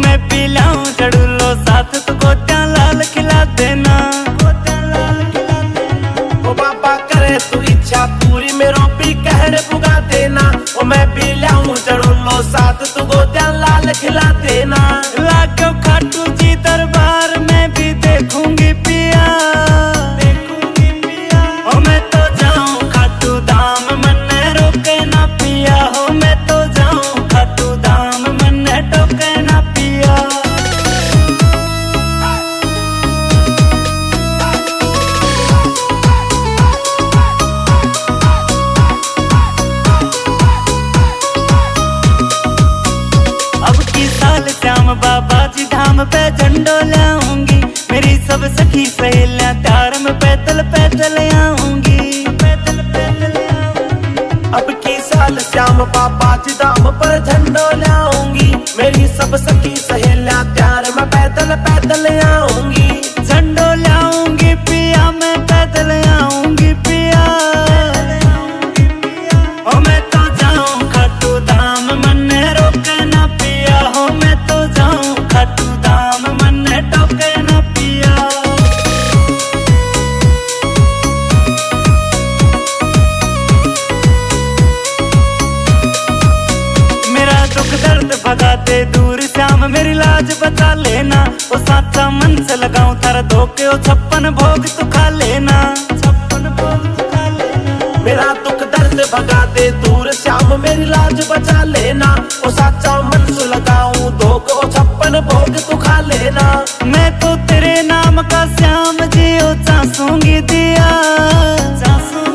मैं पी लाऊं चढ़ूलो साथ तो गोटियां लाल खिला देना, गोटियां लाल खिला देना। ओ बाबा करे तू इच्छा पूरी मेरो भी कहर पुगा देना। ओ मैं पी लाऊं चढ़ूलो साथ तो गोटियां लाल खिला देना। लाके खाटू जी दरबार में भी देखूंगी पिया, देखूंगी पिया। ओ मैं तो जाऊं खाटू धाम मन्ने रोके ना पिया, हो मैं तो जाऊं खाटू धाम मन्ने टोके ना पिया। अब की साल श्याम बाबा जी धाम पे झंडो लाऊंगी, मेरी सब सखी सहेलियां त्यार में पैदल पैदल आऊंगी, पैदल पैदल आऊंगी। अब की साल श्याम बाबा जी धाम पर झंडो लाऊंगी, मेरी सब सखी सहेलियां त्यार में पैदल पैदल आऊंगी। झंडो लाऊंगी पिया मैं पैदल आऊंगी पिया, हो मैं तो जाऊं खाटू धाम मन्ने रोके ना पिया, हो मैं तो जाऊं खाटू धाम मन्ने टोके ना पिया। मेरा दुख दर्द भगा दे दूर श्याम मेरी लाज बचा लेना, ओ साचा मन से लगाऊं थारा धोखे ओ 56 भोग तू खा लेना, 56 भोग तू खा लेना। मेरा दुख दर्द भगा दे दूर श्याम मेरी लाज बचा लेना। ओ साचा मन से लगाऊं धोख ओ 56 भोग तू खा लेना। मैं तो तेरे नाम का श्याम जी ओ चासूंगी दिया, चासूंगी